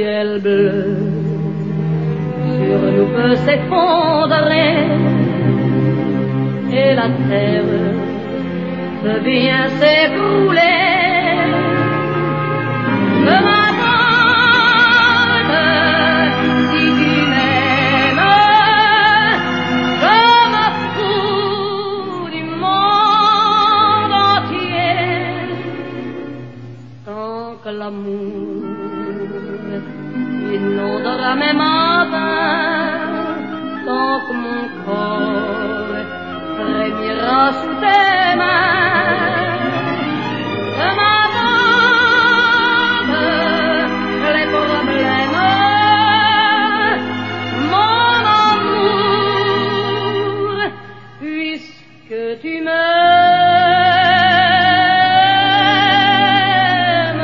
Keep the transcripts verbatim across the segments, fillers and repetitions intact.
ciel bleu sur nous peut s'effondrer et la terre peut bien s'écrouler. Me m'attends si tu m'aimes, je me fous du monde entier tant que l'amour inondera mes matins, tant que mon corps frémira sous tes mains. Je m'avance les problèmes, mon amour, puisque tu m'aimes.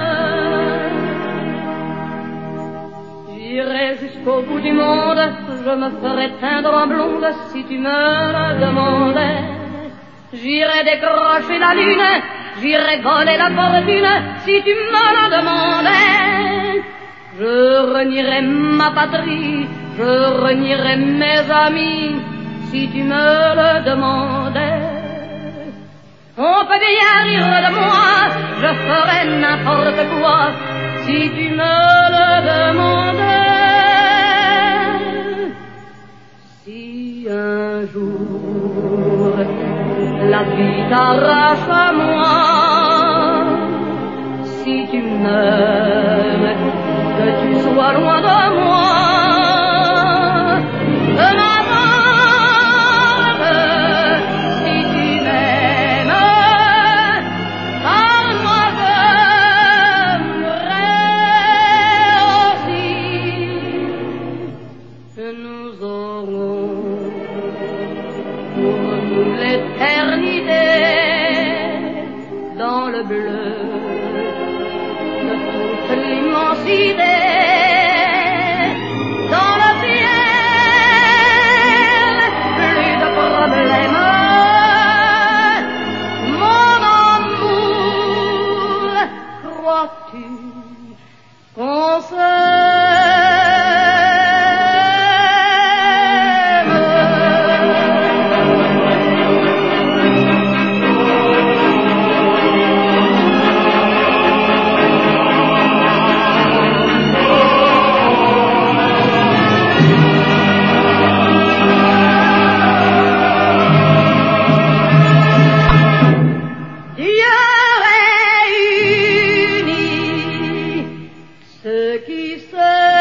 J'irai jusqu'au bout du monde, je me ferai teindre en blonde si tu me le demandais. J'irai décrocher la lune, j'irai voler la fortune si tu me le demandais. Je renierai ma patrie, je renierai mes amis si tu me le demandais. On peut bien rire de moi, je ferai n'importe quoi si tu me le demandais. Si un jour la vie t'arrache à moi, si tu meurs, que tu sois loin de moi, de ma part, si tu m'aimes, par moi j'aimerais aussi que nous aurons pour nous l'éternité dans le bleu de toute l'immensité, dans le ciel, plus de problèmes, mon amour, crois-tu qu'on qui se